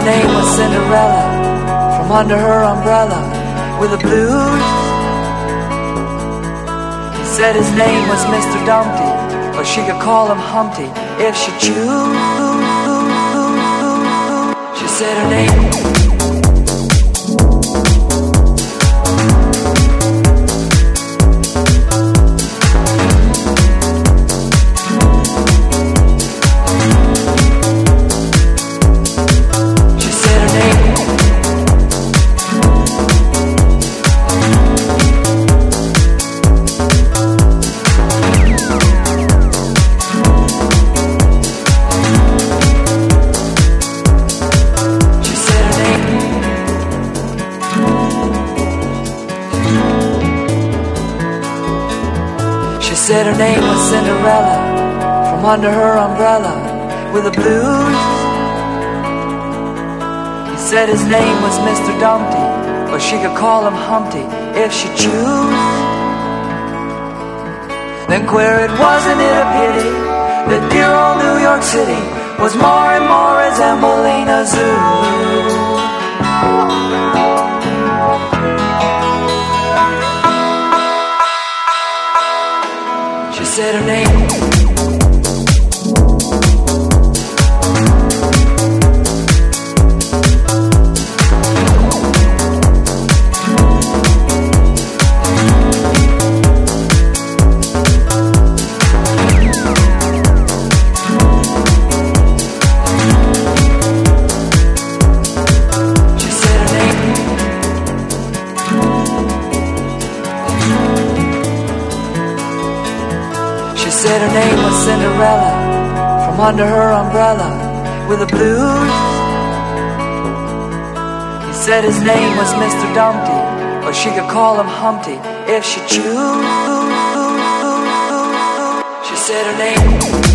her name was Cinderella, from under her umbrella with the blues. He said his name was Mr. Dumpty, but she could call him Humpty if she choose. She said her name. Said her name was Cinderella, from under her umbrella with the blues. He said his name was Mr. Dumpty, but she could call him Humpty if she choose. Then queer it wasn't it a pity that dear old New York City was more and more resembling a zoo. Said her name. Said her name was Cinderella, from under her umbrella with the blues. He said his name was Mr. Dumpty, but she could call him Humpty if she choose. She said her name.